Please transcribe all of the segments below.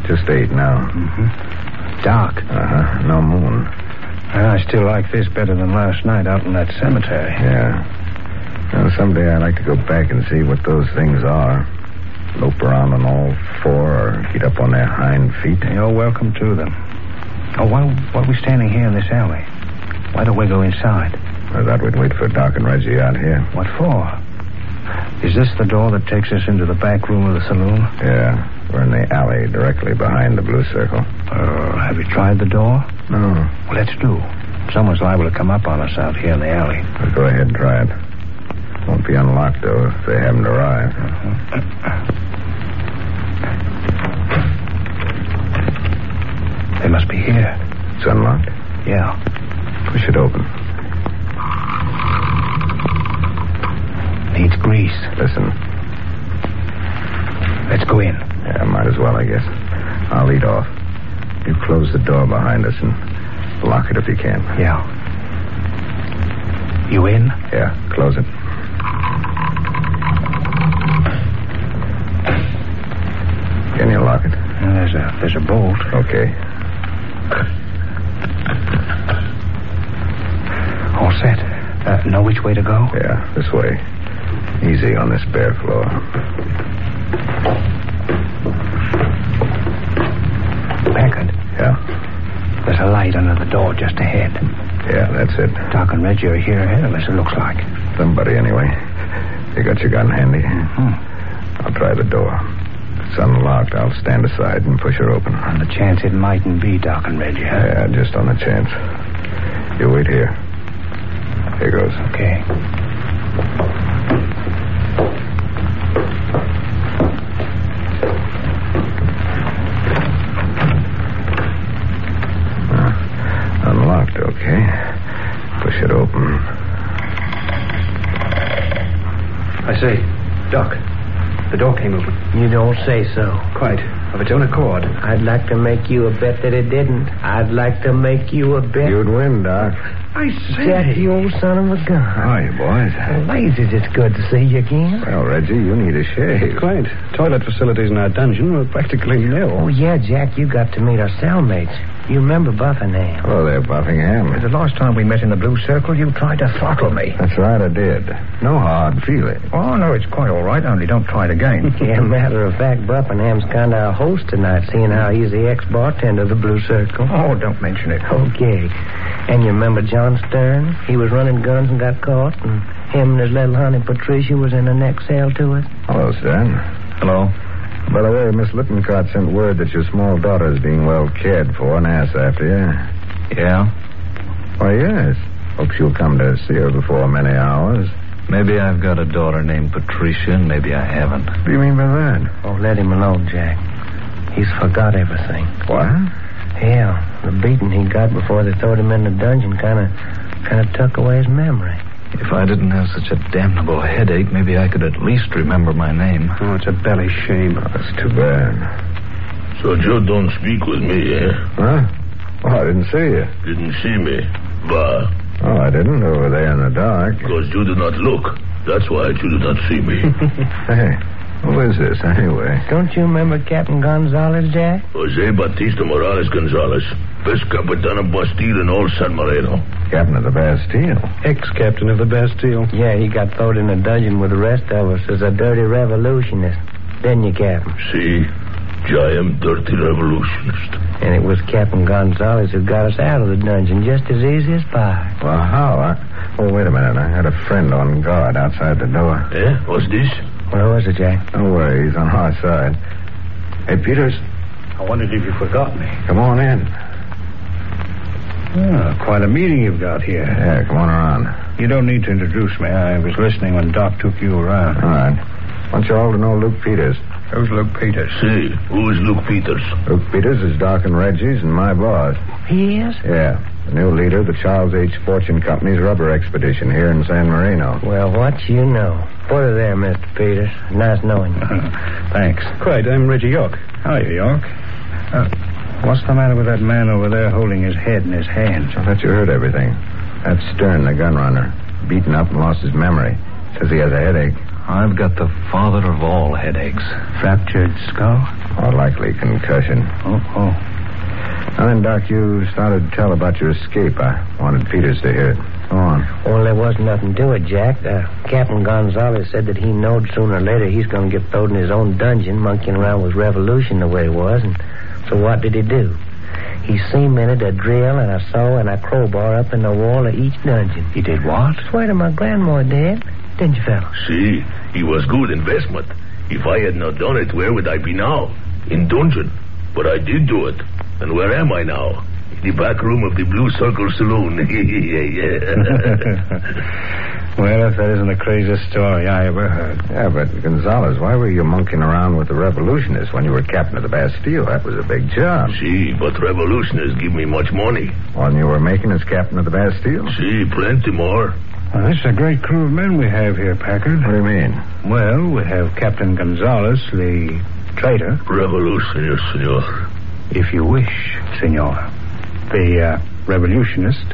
Just 8 now. Mm-hmm. Dark. Uh-huh. No moon. I still like this better than last night out in that cemetery. Yeah. Well, someday I'd like to go back and see what those things are. Lope around on all 4 or get up on their hind feet. You're welcome to them. Oh, why are we standing here in this alley? Why don't we go inside? I thought we'd wait for Doc and Reggie out here. What for? Is this the door that takes us into the back room of the saloon? Yeah. We're in the alley directly behind the blue circle. Have you tried the door? No. Well, let's do. Someone's liable to come up on us out here in the alley. Well, go ahead and try it. Won't be unlocked, though, if they haven't arrived. They must be here. It's unlocked? Yeah. Push it open. Needs grease. Listen. Let's go in. Yeah, might as well, I guess. I'll lead off. You close the door behind us and lock it if you can. Yeah. You in? Yeah, close it. Can you lock it? There's a bolt. Okay. All set. Know which way to go? Yeah, this way. Easy on this bare floor. Packard. Yeah? There's a light under the door just ahead. Yeah, that's it. Doc and Reggie are here ahead of us, it looks like. Somebody, anyway. You got your gun handy? Mm-hmm. I'll try the door. If it's unlocked, I'll stand aside and push her open. On the chance it mightn't be Doc and Reggie, huh? Yeah, just on the chance. You wait here. Here goes. Okay. Unlocked, okay. Push it open. I say, Doc, the door came open. You don't say so. Quite. Of its own accord. I'd like to make you a bet that it didn't. I'd like to make you a bet. You'd win, Doc. I say. Jack, you old son of a gun. How are you, boys? Blazes, it's good to see you again. Well, Reggie, you need a shave. Quite. Toilet facilities in our dungeon were practically nil. Oh, yeah, Jack, you got to meet our cellmates. You remember Buckingham? Hello there, Buckingham. The last time we met in the Blue Circle, you tried to throttle me. That's right, I did. No hard feeling. Oh, no, it's quite all right, only don't try it again. Yeah, matter of fact, Buckingham's kind of our host tonight, seeing how he's the ex-bartender of the Blue Circle. Oh, don't mention it. Okay. And you remember John Stern? He was running guns and got caught, and him and his little honey Patricia was in the next cell to it. Hello, Stern. Hello. By the way, Miss Lippincott sent word that your small daughter is being well cared for and asked after you. Yeah? Why, yes. Hope she'll come to see her before many hours. Maybe I've got a daughter named Patricia, and maybe I haven't. What do you mean by that? Oh, let him alone, Jack. He's forgot everything. What? Yeah, the beating he got before they throwed him in the dungeon kind of took away his memory. If I didn't have such a damnable headache, maybe I could at least remember my name. Oh, it's a belly shame. Oh, that's too bad. So you don't speak with me, eh? Huh? Oh, I didn't see you. Didn't see me. Bah. Oh, I didn't. Over there in the dark. Because you did not look. That's why you did not see me. Hey, who is this, anyway? Don't you remember Captain Gonzalez, Jack? Jose Batista Morales Gonzalez. Best Capitan of Bastille in all San Marino. Captain of the Bastille. Ex-captain of the Bastille. Yeah, he got thrown in the dungeon with the rest of us as a dirty revolutionist. Didn't you, Captain? See? I am dirty revolutionist. And it was Captain Gonzalez who got us out of the dungeon just as easy as pie. Well, how? Oh, wait a minute. I had a friend on guard outside the door. Eh? What's this? Where was it, Jack? Don't worry. He's on our side. Hey, Peters. I wondered if you forgot me. Come on in. Oh, quite a meeting you've got here. Yeah, come on around. You don't need to introduce me. I was listening when Doc took you around. All right. Want you all to know Luke Peters. Who's Luke Peters? See, who is Luke Peters? Luke Peters is Doc and Reggie's and my boss. He is? Yeah, the new leader of the Charles H. Fortune Company's rubber expedition here in San Marino. Well, what you know. Put her there, Mr. Peters. Nice knowing you. Thanks. Quite. I'm Reggie York. How are you, York? What's the matter with that man over there holding his head in his hands? I thought you heard everything. That's Stern, the gun runner. Beaten up and lost his memory. Says he has a headache. I've got the father of all headaches. Fractured skull? More likely concussion. Oh. And then, Doc, you started to tell about your escape. I wanted Peters to hear it. Go on. Well, there wasn't nothing to it, Jack. Captain Gonzalez said that he knowed sooner or later he's going to get thrown in his own dungeon monkeying around with revolution the way he was. And so what did he do? He cemented a drill and a saw and a crowbar up in the wall of each dungeon. He did what? Swear to my grandma, Dad. Didn't you, fella? See, he was good investment. If I had not done it, where would I be now? In dungeon. But I did do it. And where am I now? In the back room of the Blue Circle Saloon. Well, if that isn't the craziest story I ever heard. Yeah, but Gonzalez, why were you monkeying around with the revolutionists when you were captain of the Bastille? That was a big job. See, but revolutionists give me much money. One you were making as captain of the Bastille? See, plenty more. Well, this is a great crew of men we have here, Packard. What do you mean? Well, we have Captain Gonzalez, the traitor. Revolutionist, senor. If you wish, senor. The revolutionist.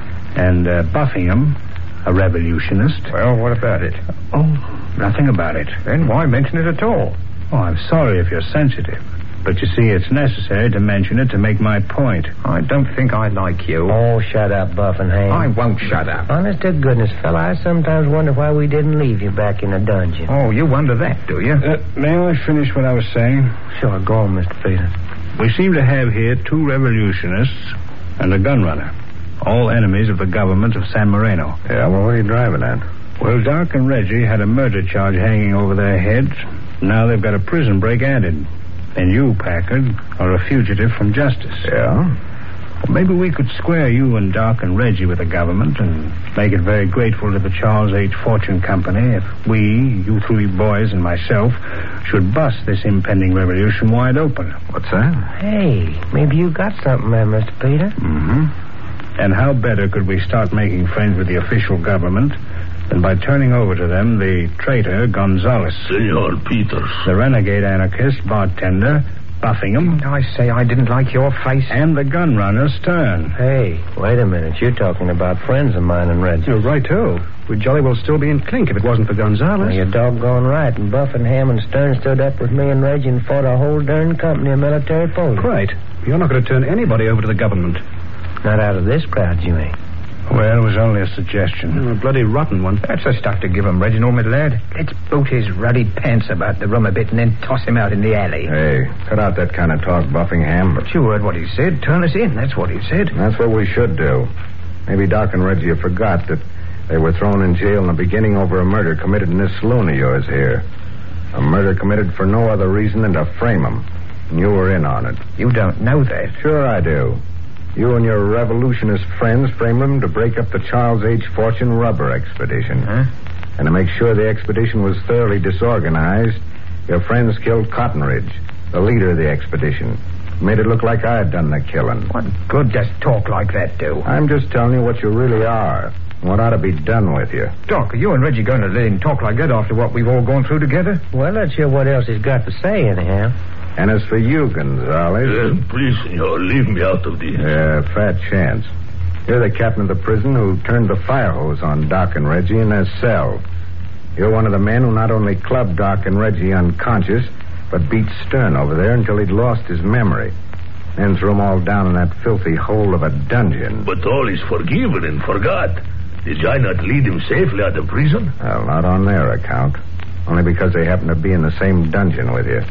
And Buffingham, a revolutionist. Well, what about it? Oh, nothing about it. Then why mention it at all? Oh, I'm sorry if you're sensitive. But you see, it's necessary to mention it to make my point. I don't think I like you. Oh, shut up, Buffington. I won't shut up. Honest to goodness, fella, I sometimes wonder why we didn't leave you back in the dungeon. Oh, you wonder that, do you? May I finish what I was saying? Sure, go on, Mr. Peters. We seem to have here 2 revolutionists and a gun runner. All enemies of the government of San Moreno. Yeah, well, what are you driving at? Well, Doc and Reggie had a murder charge hanging over their heads. Now they've got a prison break added. And you, Packard, are a fugitive from justice. Yeah? Well, maybe we could square you and Doc and Reggie with the government and make it very grateful to the Charles H. Fortune Company if we, you 3 boys and myself, should bust this impending revolution wide open. What's that? Hey, maybe you got something there, Mr. Peter. Mm-hmm. And how better could we start making friends with the official government than by turning over to them the traitor Gonzalez, Senor Peters, the renegade anarchist bartender Buffingham, I say I didn't like your face. and the gun runner Stern. Hey, wait a minute. You're talking about friends of mine and Reggie. You're right, too. We'd jolly well still be in clink if it wasn't for Gonzalez. Well, you're doggone right. And Buffington and Stern stood up with me and Reggie and fought a whole darn company of military police. Right. You're not going to turn anybody over to the government. Not out of this crowd, you ain't. Well, it was only a suggestion. A bloody rotten one. That's the stuff to give him, Reginald, my lad. Let's boot his ruddy pants about the rum a bit and then toss him out in the alley. Hey, cut out that kind of talk, Buffington. But you heard what he said. Turn us in. That's what he said. That's what we should do. Maybe Doc and Reggie have forgot that they were thrown in jail in the beginning over a murder committed in this saloon of yours here. A murder committed for no other reason than to frame them. And you were in on it. You don't know that. Sure I do. You and your revolutionist friends framed them to break up the Charles H. Fortune rubber expedition. Huh? And to make sure the expedition was thoroughly disorganized, your friends killed Cottonridge, the leader of the expedition. Made it look like I had done the killing. What good does talk like that do? I'm just telling you what you really are. What ought to be done with you. Doc, are you and Reggie going to let him talk like that after what we've all gone through together? Well, let's hear what else he's got to say, anyhow. And as for you, Gonzalez... please, senor, leave me out of this. Fat chance. You're the captain of the prison who turned the fire hose on Doc and Reggie in their cell. You're one of the men who not only clubbed Doc and Reggie unconscious, but beat Stern over there until he'd lost his memory. Then threw them all down in that filthy hole of a dungeon. But all is forgiven and forgot. Did I not lead him safely out of prison? Well, not on their account. Only because they happen to be in the same dungeon with you.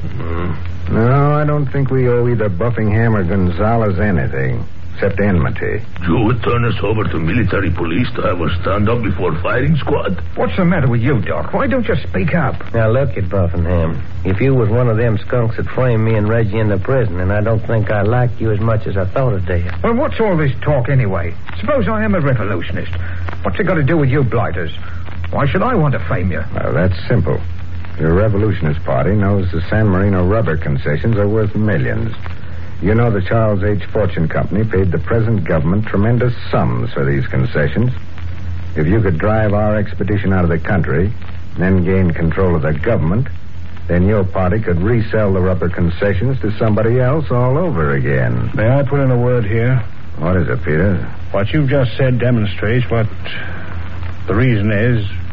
No, I don't think we owe either Buffington or Gonzalez anything, except enmity. You would turn us over to military police to have us stand up before firing squad? What's the matter with you, Doc? Why don't you speak up? Now, look at Buffington. If you was one of them skunks that framed me and Reggie into prison, and I don't think I liked you as much as I thought I did. Well, what's all this talk anyway? Suppose I am a revolutionist. What's it got to do with you blighters? Why should I want to frame you? Well, that's simple. Your revolutionist party knows the San Marino rubber concessions are worth millions. You know the Charles H. Fortune Company paid the present government tremendous sums for these concessions. If you could drive our expedition out of the country, then gain control of the government, then your party could resell the rubber concessions to somebody else all over again. May I put in a word here? What is it, Peter? What you've just said demonstrates what the reason is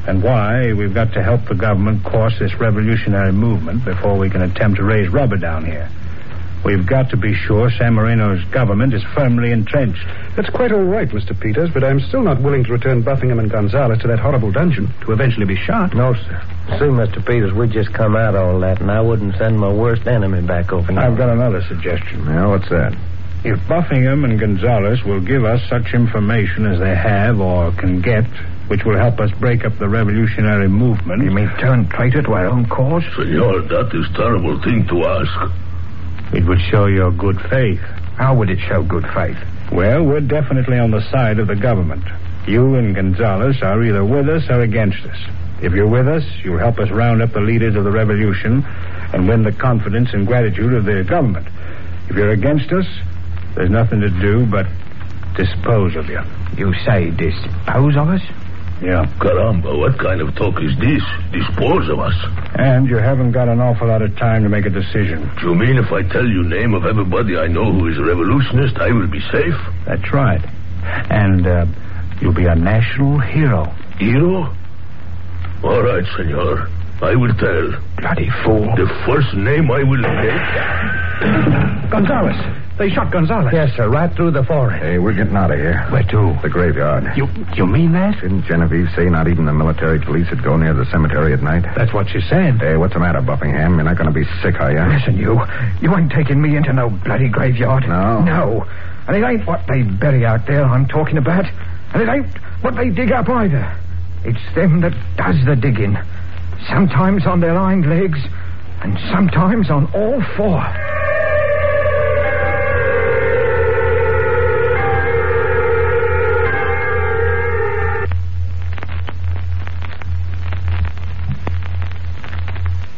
and why we've got to help the government course this revolutionary movement before we can attempt to raise rubber down here. We've got to be sure San Marino's government is firmly entrenched. That's quite all right, Mr. Peters, but I'm still not willing to return Buckingham and Gonzales to that horrible dungeon to eventually be shot. No, sir. See, Mr. Peters, we just come out all that, and I wouldn't send my worst enemy back over now. I've got another suggestion. Yeah, what's that? If Buckingham and Gonzales will give us such information as they have or can get, which will help us break up the revolutionary movement... You mean turn traitor to our own cause? Senor, that is a terrible thing to ask. It would show your good faith. How would it show good faith? Well, we're definitely on the side of the government. You and Gonzales are either with us or against us. If you're with us, you'll help us round up the leaders of the revolution and win the confidence and gratitude of the government. If you're against us, there's nothing to do but dispose of you. You say dispose of us? Yeah. Caramba, what kind of talk is this? Dispose of us? And you haven't got an awful lot of time to make a decision. Do you mean if I tell you name of everybody I know who is a revolutionist, I will be safe? That's right. And you'll be a national hero. Hero? All right, senor. I will tell. Bloody fool. The first name I will take... Gonzales. They shot Gonzales. Yes, sir, right through the forehead. Hey, we're getting out of here. Where to? The graveyard. You mean that? Didn't Genevieve say not even the military police would go near the cemetery at night? That's what she said. Hey, what's the matter, Buckingham? You're not going to be sick, are you? Listen, you ain't taking me into no bloody graveyard. No? No. And it ain't what they bury out there I'm talking about. And it ain't what they dig up either. It's them that does the digging. Sometimes on their hind legs, and sometimes on all four.